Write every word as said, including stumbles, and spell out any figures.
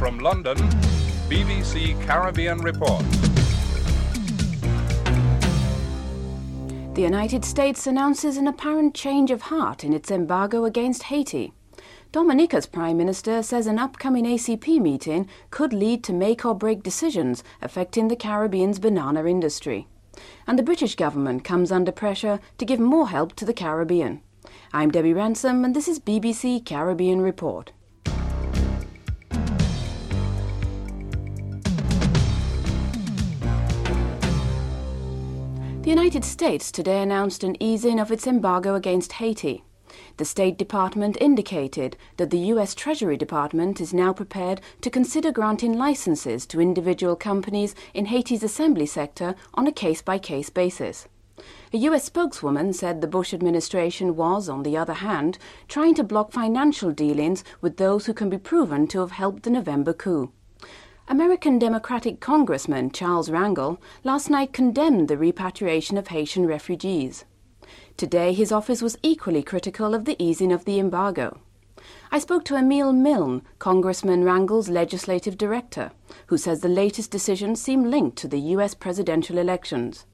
From London, B B C Caribbean Report. The United States announces an apparent change of heart in its embargo against Haiti. Dominica's Prime Minister says an upcoming A C P meeting could lead to make-or-break decisions affecting the Caribbean's banana industry. And the British government comes under pressure to give more help to the Caribbean. I'm Debbie Ransom, and this is B B C Caribbean Report. The United States today announced an easing of its embargo against Haiti. The State Department indicated that the U S Treasury Department is now prepared to consider granting licenses to individual companies in Haiti's assembly sector on a case-by-case basis. A U S spokeswoman said the Bush administration was, on the other hand, trying to block financial dealings with those who can be proven to have helped the November coup. American Democratic Congressman Charles Rangel last night condemned the repatriation of Haitian refugees. Today, his office was equally critical of the easing of the embargo. I spoke to Emil Milne, Congressman Rangel's legislative director, who says the latest decisions seem linked to the U S presidential elections.